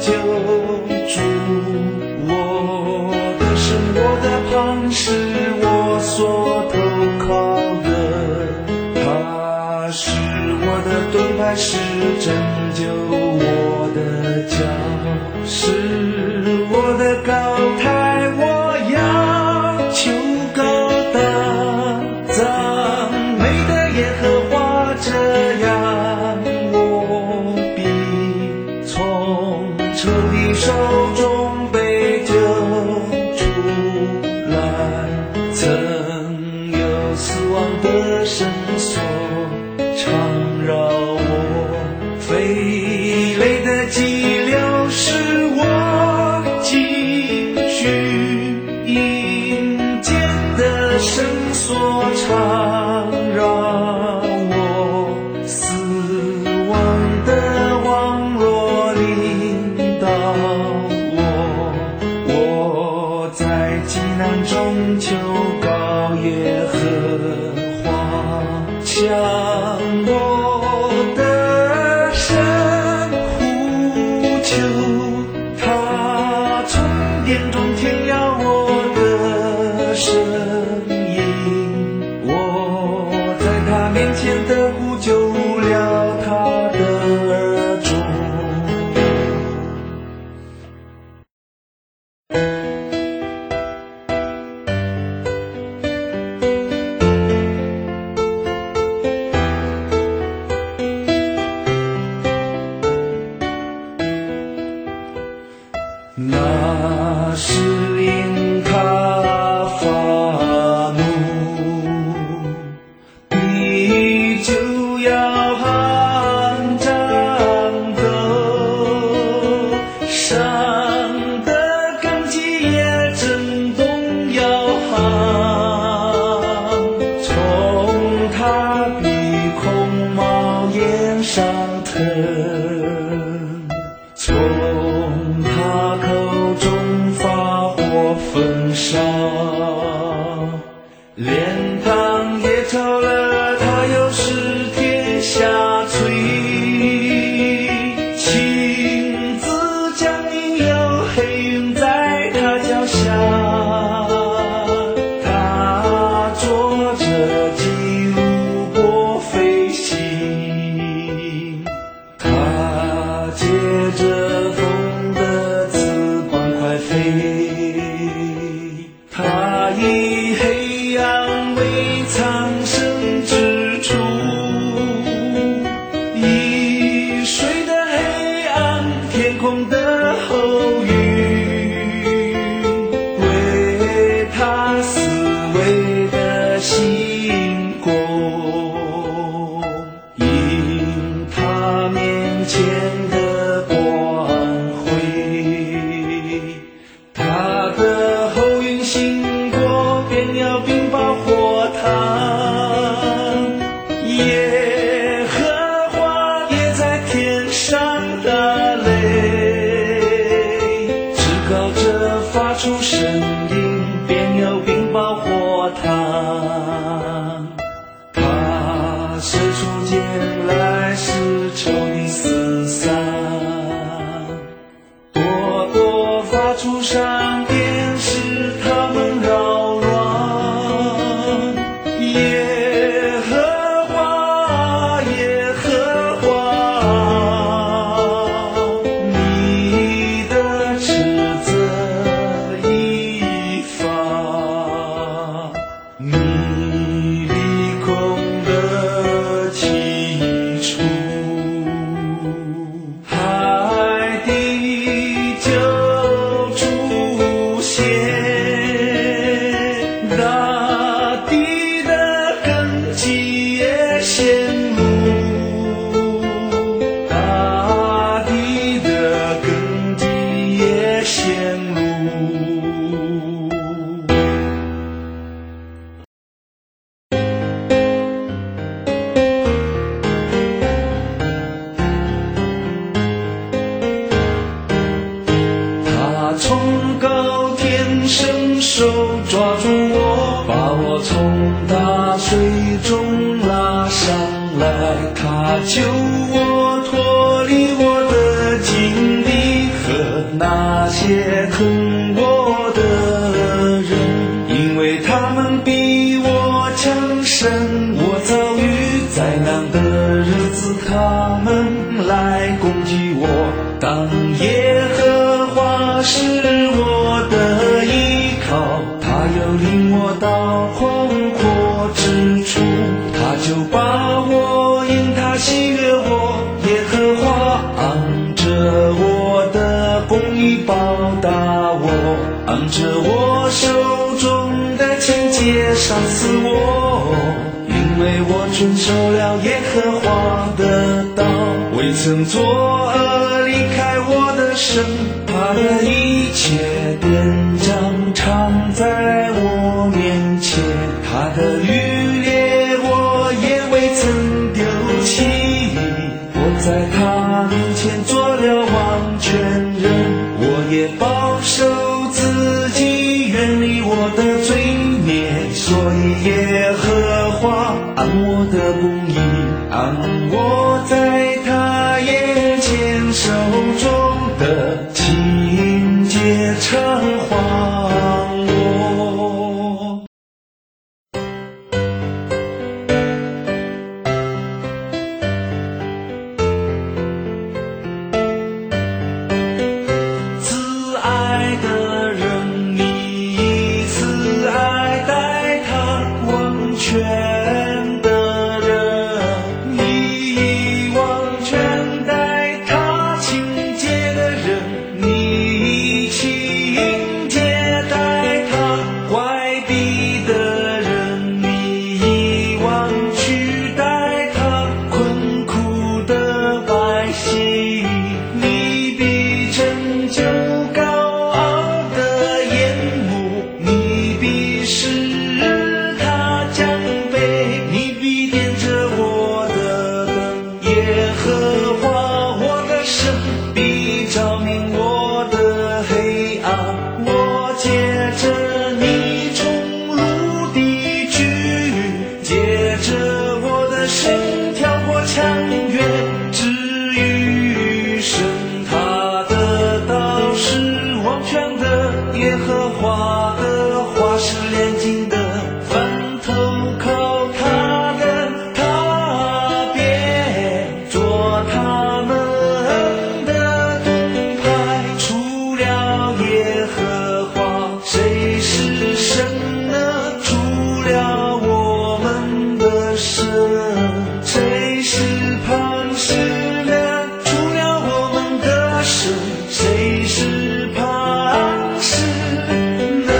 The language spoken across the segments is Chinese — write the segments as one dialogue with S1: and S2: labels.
S1: 救主。我的神，我的磐石，我所投靠的，他是我的盾牌，是拯救我的脚，是我的高台，我要求高大，赞美的耶和华，这样我必从仇敌手中被救出来。曾有死亡的绳索缠绕我，飞雷的激流使我继续迎接的绳索缠绕我，死亡的网络领导我在急难中求告耶和华，向我的神呼求，他从殿中填耀我的声音，我在他面前的呼救入了他的耳中。那是因他发怒，你就要喊战斗，山的根基也震动摇撼，从他鼻孔冒烟上腾，从他口中发火焚烧，连汤也潮了，他又使天下垂，亲自降临，有黑云在他脚下，他坐着基路伯飞行，他借着风的翅膀快飞，他以黑暗为藏身之处，以水的黑暗，天空的厚云，为他思维的星光，因他面前的光辉，他的后云行过，便要冰雹火炭，耶和华也在天上打雷，至高者发出声音，便有冰雹火炭，他射出箭来，使仇敌四散，多多发出闪电，使他们扰乱，耶和华，耶和华，你的斥责已发，你鼻孔的起初，海底就出现，大地的根基也显露，大地的根基也显露。他从高天伸手抓住我，把我从大水中拉上来，他救我脱离我的境地和那些恨我的人，因为他们比我强盛。我遭遇灾难的日子，他们来攻击我。当耶和华是我的依靠，他又领我到宽阔之处，他就把我因他喜悦我。耶和华按着我的公义报答我，按着我手中的情节赏赐我。因为我遵守了耶和华的道，未曾作恶离开我的神，他的一切典章常在我面前，他的律列我也未曾丢弃。我在他面前做了完全人，我也保守自己远离我的罪孽，所以耶和华按我的公义，按我在他眼前手中的情节偿还我。慈爱的人，你以慈爱待他；完全的人，你以完全待他；清洁的人，你以清洁待他；怀璧的人，你以弯曲待他；困苦的百姓，你必拯救高傲的眼目，你必使他降卑，你必点着我的灯。耶和华我的神必照明我的黑暗，我借着你冲入地狱，借着我的神跳过墙垣，至于生。他的道是完全的，耶和华的话是炼净的，凡投靠他的，他便做他们的盾牌。除了耶和华，谁是神呢？除了我们的神，谁是磐石呢？除了我们的神，谁是磐石呢？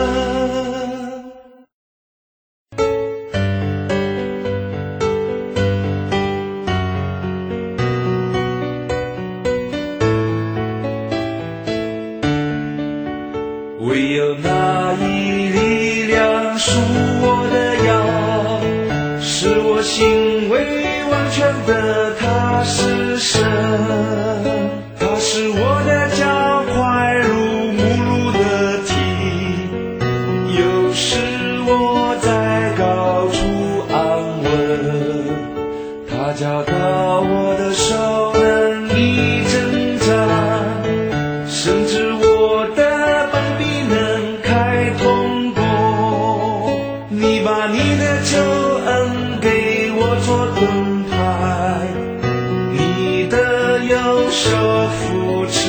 S1: 唯有那一力量属我的腰，使我行为完全的，他是神。他使我的脚快如母鹿的蹄，又使我在高处安稳。他教导我的手能力征战，甚至我的膀臂能开通过。你把你的救恩给我做盾牌，你的右手扶持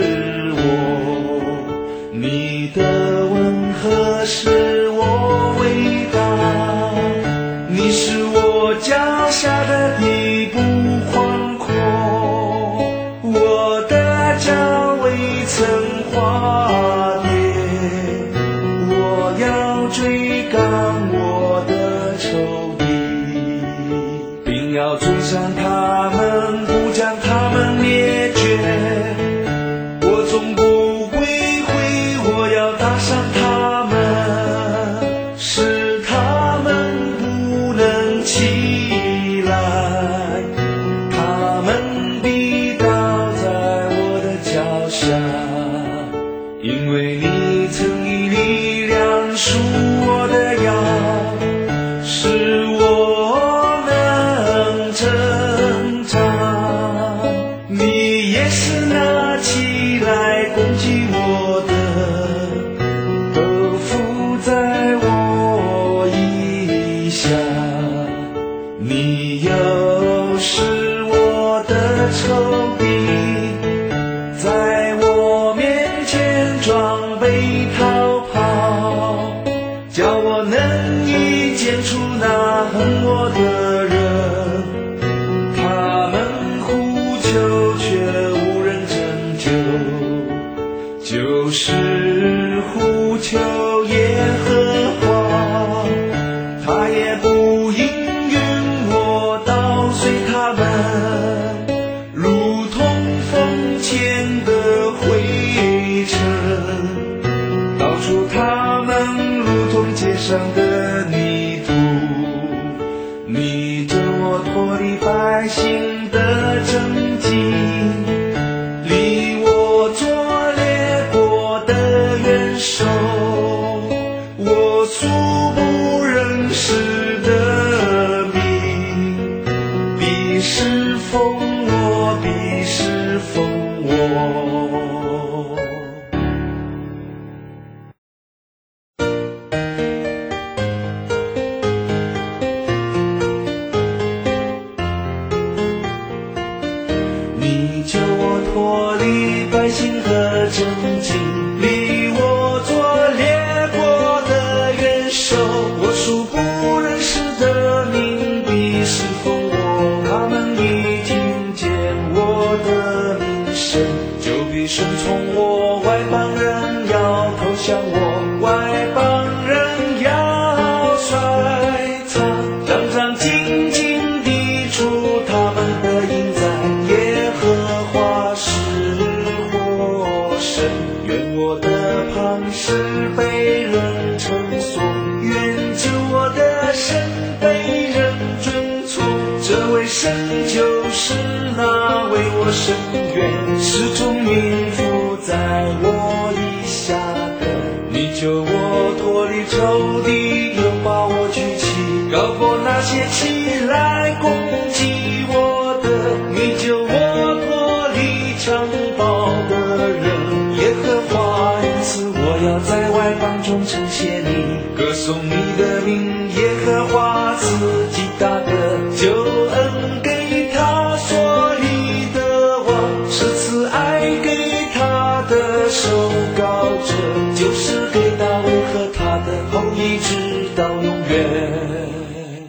S1: 我，你的温和使我伟大，你使我脚下的地不宽阔，我的脚未曾滑跌。我要追赶我的仇敌，并要追上他们，不将他们灭绝。我总不归回，我要打伤他们，使他们不能起来，他们必倒在我的脚下。因为你曾以力量束我的腰， 百姓和真经，立我做列国的元首。我素不认识的民必侍奉我，他们一听见我的名声，就必顺从我。外邦人要投降我，外邦人要衰残，战战兢兢地出他们的营在。耶和华是我神，愿我的磐石被人称颂，愿救我的神被人尊崇。这位神就是那为我伸冤，使众民伏在我以下的。你救我脱离仇敌，又把我举起，高过那些起来攻击我的。你救我脱离强暴的人，耶和华，因此我要在外邦中称谢你，歌颂你的名。耶和华赐极大的救恩给他所立的王，是赐爱给他的受膏者，就是给大卫和他的后裔直到永远。